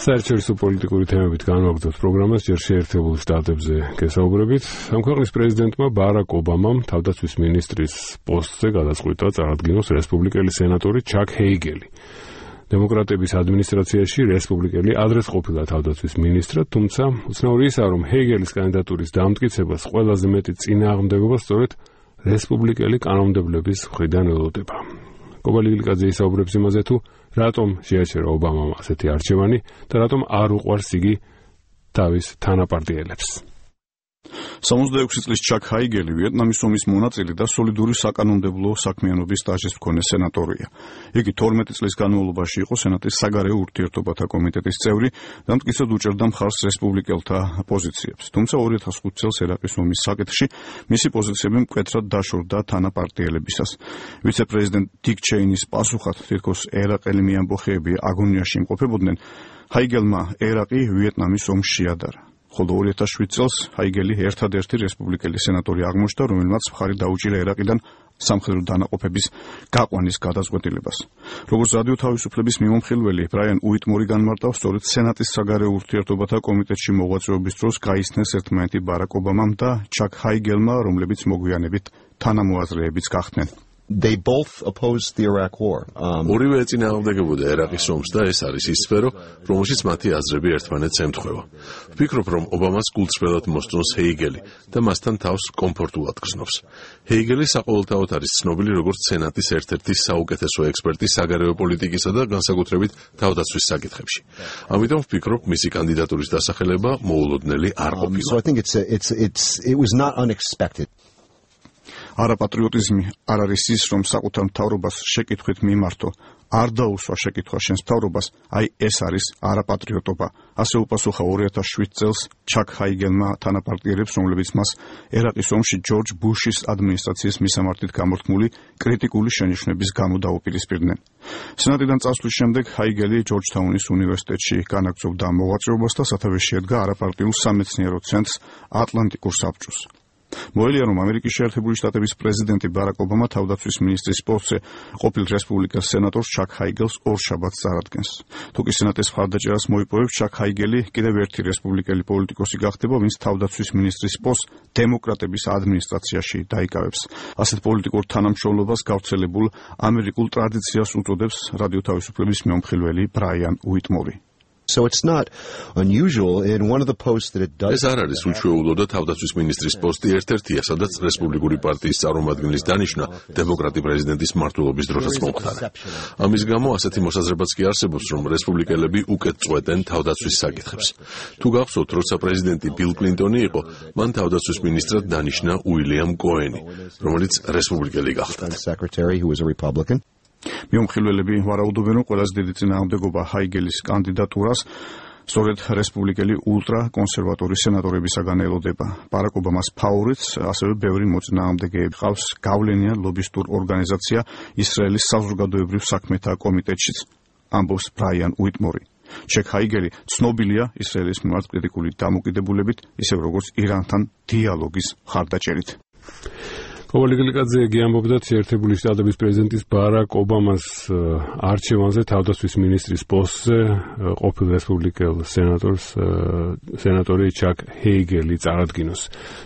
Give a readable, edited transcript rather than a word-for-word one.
საერთაშორისო პოლიტიკური თემებით განვაგრძობთ პროგრამას ჯერ შეერთებულ შტატებზე გესაუბრებით. ამ ქვეყნის პრეზიდენტმა ბარაკ ობამამ თავდაცვის მინისტრის პოსტზე გადაწყვიტა წარადგინოს რესპუბლიკელი სენატორი ჩაკ ჰეიგელი. დემოკრატების ადმინისტრაციაში რესპუბლიკელი ადრეს ყოფილა თავდაცვის მინისტრად, თუმცა უცნაური ისაა, რომ ჰეიგელის კანდიდატურის დამტკიცებას ყველაზე მეტი წინააღმდეგობა სწორედ რესპუბლიკელი კანონმდებლების მხრიდან ელოდება. კობალი გილიკაძე ისაუბრებს იმაზე, თუ რატომ შეაჩერა ობამამ ასეთი არჩევანი და რატომ არ უყვარს იგი თავის თანაპარტიელებს. 66 წლის ჩაკ ჰაიგელი ვიეტნამის ომის მონაწილე და სოლიდური საკანონმდებლო საქმიანობის სტაჟის მქონე სენატორია. იგი 12 წლის განმავლობაში იყო სენატის საგარეო ურთიერთობათა კომიტეტის წევრი და მტკიცედ უჭერდა მხარს რესპუბლიკელთა პოზიციებს. თუმცა 2005 წელს ერაყის ომის საკითხში მისი პოზიციები მკვეთრად დაშორდა თანაპარტიელებისას. ვიცე-პრეზიდენტ დიკ ჩეინის პასუხად თითქოს ერაყელი მეამბოხეები აგონიაში იმყოფებოდნენ, ჰაიგელმა ერაყი ვიეტნამის ომს შეადარა. ხოლო 2007 წელს ჰაიგელი ერთადერთი რესპუბლიკელი სენატორი აღმოჩნდა, რომელმაც მხარი დაუჭირა ერაყიდან სამხედრო დანაყოფების გაყვანის გადაწყვეტილებას. როგორც რადიო თავისუფლების მიმომხილველი ბრაიან უიტმორი განმარტავს, სწორედ სენატის საგარეო ურთიერთობათა კომიტეტში მოღვაწეობის დროს გაიცნეს ერთმანეთი ბარაკ ობამამ და ჩაკ ჰაიგელმა, რომლებიც მოგვიანებით თანამოაზრეებიც გახდნენ. They both opposed the Iraq war. ორივე ეწინააღმდეგებოდა ერაყის ომს და ეს არის ის სფერო, რომელშიც მათი აზრები ერთმანეთს ემთხვევა. ვფიქრობ, რომ ობამას გულწრფელად მოსწონს ჰეიგელი და მასთან თავს კომფორტულად გრძნობს. ჰეიგელი საყოველთაოდ არის ცნობილი როგორც სენატის ერთ-ერთი საუკეთესო ექსპერტი საგარეო პოლიტიკისა და განსაკუთრებით თავდაცვის საკითხებში. ამიტომ ვფიქრობ, მისი კანდიდატურის დასახელება მოულოდნელი არ ყოფილა. So I think it was not unexpected. არაპატრიოტიზმი არ არის ის, რომ საკუთარ მთავრობას შეკითხვით მიმართო, არ დაუსვა შეკითხვა შენს მთავრობას, აი ეს არის არაპატრიოტობა. ასე უპასუხა 2007 წელს ჩაკ ჰაიგელმა თანაპარტიელებს, რომლებიც მას ერაყის ომში ჯორჯ ბუშის ადმინისტრაციის მისამართით გამორთმული კრიტიკული შენიშვნების გამო დაუპირისპირდნენ. სენატიდან წასვლის შემდეგ ჰაიგელი ჯორჯთაუნის უნივერსიტეტში განაგრძობდა მოღვაწეობას და სათავეში ედგა არაპარტიულ სამეცნიერო ცენტრს ატლანტიკურ საბჭოს. მოელია, რომ ამერიკის შეერთებული შტატების პრეზიდენტი ბარაკ ობამა თავდაცვის მინისტრის პოსტზე ყოფილ რესპუბლიკელ სენატორს ჩაკ ჰაიგელს ორშაბათს წარადგენს. თუკი სენატის მხარდაჭერას მოიპოვებს, ჩაკ ჰაიგელი კიდევ ერთი რესპუბლიკელი პოლიტიკოსი გახდება, ვინც თავდაცვის მინისტრის პოსტს დემოკრატების ადმინისტრაციაში დაიკავებს. ასეთ პოლიტიკურ თანამშრომლობას გავრცელებულ ამერიკულ ტრადიციას უწოდებს რადიო თავისუფლების მიმომხილველი ბრაიან უიტმორი. So it's not unusual in one of the posts that it does. ეს არ არის უჩვეულო და თავდაცვის მინისტრის პოსტი ერთ-ერთია, სადაც რესპუბლიკური პარტიის წარმომადგენლის დანიშვნა დემოკრატი პრეზიდენტის მმართველობის დროსაც მომხდარა. ამის გამო ასეთი მოსაზრებაც კი არსებობს, რომ რესპუბლიკელები უკეთ წყვეტენ თავდაცვის საკითხებს. თუ გახსოვთ, როცა პრეზიდენტი ბილ კლინტონი იყო, მან თავდაცვის მინისტრად დანიშნა უილიამ კოენი, რომელიც რესპუბლიკელი გახდა. მიმომხილველები ვარაუდობენ, რომ ყველაზე დიდი წინააღმდეგობა ჰაიგელის კანდიდატურას სწორედ რესპუბლიკელი ულტრა კონსერვატორი სენატორებისაგან ელოდება. ბარაკ ობამას ფავორიტს ასევე ბევრი მოწინააღმდეგეები ყავს გავლენიან ლობისტურ ორგანიზაცია ისრაელის საზოგადოებრივ საქმეთა კომიტეტშიც, ამბობს ბრაიან უიტმორი. ჩაკ ჰაიგელი ცნობილია ისრაელის მიმართ კრიტიკული დამოკიდებულებით, ისევ როგორც ირანთან დიალოგის მხარდაჭერით. კობალი გილიკაძე ამბობდა შეერთებული შტატების პრეზიდენტის ბარაკ ობამას არჩევანზე თავდაცვის მინისტრის პოსტზე ყოფილ რესპუბლიკელ სენატორი ჩაკ ჰეიგელი წარადგინოს.